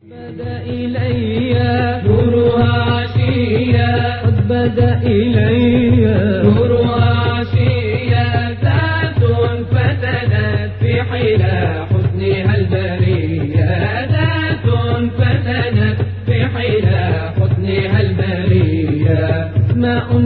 بدا إلي نورها عشيا، قد بدا إلي نورها عشيا، ذات فتنت في حلا حسنها البرية، ذات فتنت في حلا حسنها البرية، أسماء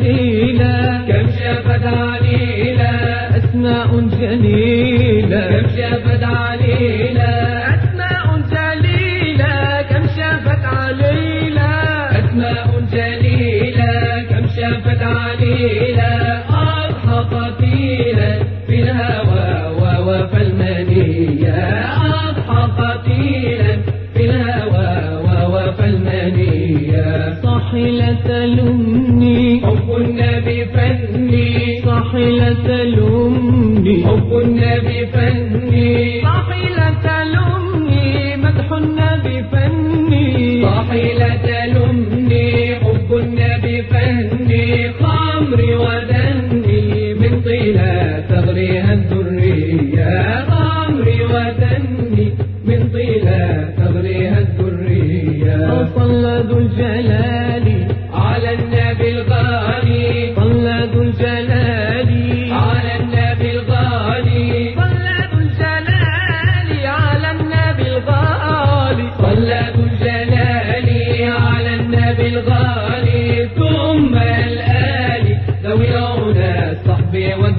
جليلة كم شافت عليلة، أسماء جليلة كم شافت عليلة، أسماء جليلة كم شافت عليلة، أسماء جليلة كم شافت عليلة، أضحى قتيلا في الهوى ووفى المنية، أضحى قتيلا في الهوى ووفى المنية، صاحي لا تلمني حب النبي فني، صاحي لا تلمني حب النبي فني، صاحي لا تلمني مدح النبي فني، صاحي لا تلمني حب النبي فني، خمري ودني من طيلة تغريها الذرية، خمري ودني من طيلة تغريها الذرية، صلى ذو الجلال على النبي الغالي، صلى ذو الجلال على النبي الغالي، صلى ذو الجلال على النبي الغالي، صلى ذو الجلال على النبي الغالي، ثم الآل ذوي العلا الصحب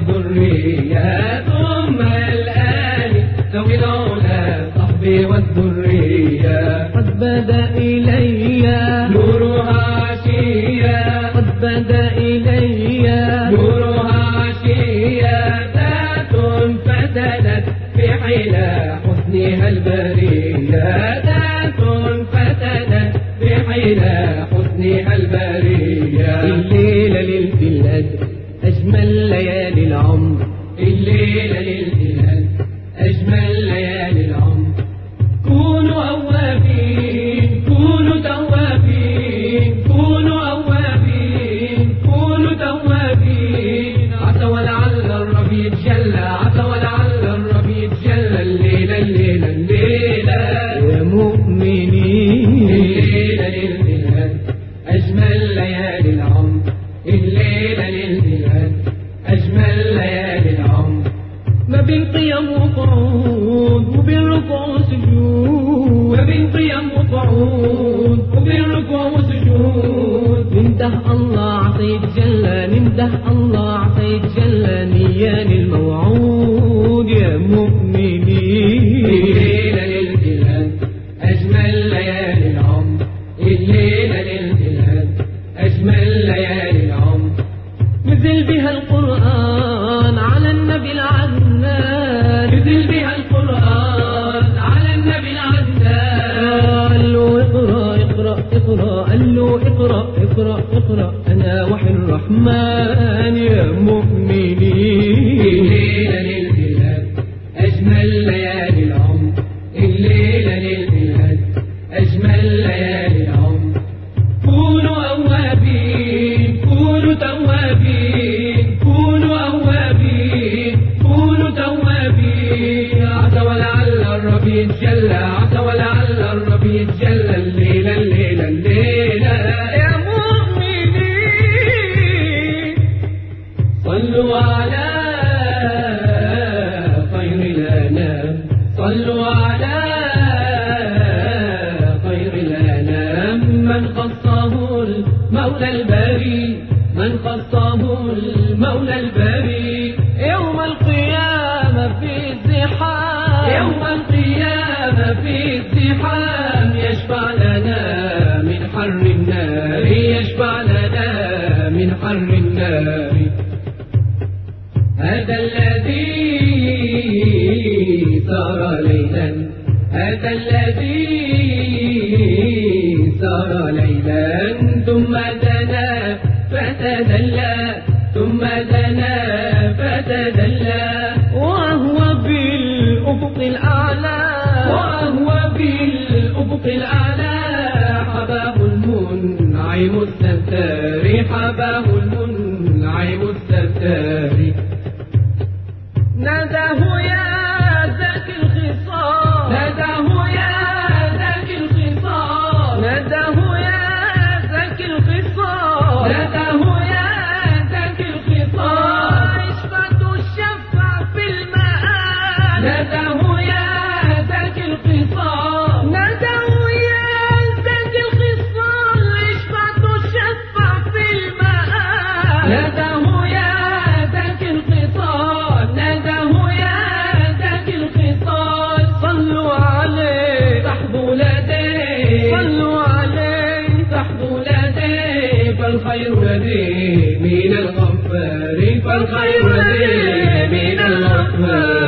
والذرية، ثم الآل ذوي العلا الصحب والذرية، قد بدا إلي نورها عشيا، قد بدا إلي نورها عشيا، ذات فتنت في حلا حسنها البرية، ذات فتنت في حلا حسنها البرية، الليلة ليلة القدر أجمل ليالي العمر، الليلة ليلة القدر أجمل ليالي العمر، كونوا أوابين كونوا توابين، كونوا أوابين كونوا توابين، عسى ولعل الرب يتجلى، عسى ولعل الرب يتجلى، الليلة الليلة الليلة يا مؤمنين، الليلة ليلة أجمل ليالي العمر، الليلة ليلة أجمل ليالي العمر، ما بين قيام وقعود وبين ركوع وسجود، ما بين قيام وقعود وبين ركوع وسجود، ننده الله عطيت جلى، ننده الله عطيت جلى، نيان الموعود يا مؤمنين، الليلة للبلاد أجمل ليالي العمر، الليلة للبلاد أجمل ليالي العمر، نزل بها القرآن على النبي العدنان، نزل بها القرآن على النبي العدنان، قال له اقرأ اقرأ اقرأ، قال له اقرأ اقرأ اقرأ، أنا وحي الرحمن يا مؤمنين، الليلة للبلاد أجمل ليالي العمر، الليلة للبلاد أجمل ليالي العمر، كونوا أوابين كونوا توابين، كونوا أوابين كونوا توابين، عسى ولعل الرب يتجلى، عسى ولعل الرب يتجلى، الليلة الليلة الليلة يا مؤمنين، صلوا على خير الأنام، صلوا على خير الأنام، من خصه المولى البري، من خصه المولى البري، يوم القيامة في الزحام، يوم القيامة في الزحام، يشفع لنا من حر النار، يشفع لنا من حر النار، هذا الذي سار ليلا، هذا الذي سار ليلا، ثم دنا فتدلى، ثم دنا فتدلى، وهو بالأفق الأعلى، وهو بالأفق الأعلى، حباه المنعم الستار، حباه المنعم الستار، ناداه يا ذاك الخصام، ناداه يا ذاك الخصام، ناداه يا ذاك الخصال، ناداه يا ذاك الخصال، اشفع تشفع في المآل. ناداه يا ذاك الخصال، ناداه يا ذاك الخصال. صلوا عليه تحظوا لديه، صلوا عليه تحظوا لديه. فالخير لديه من الغفار، فالخير لديه من الغفار.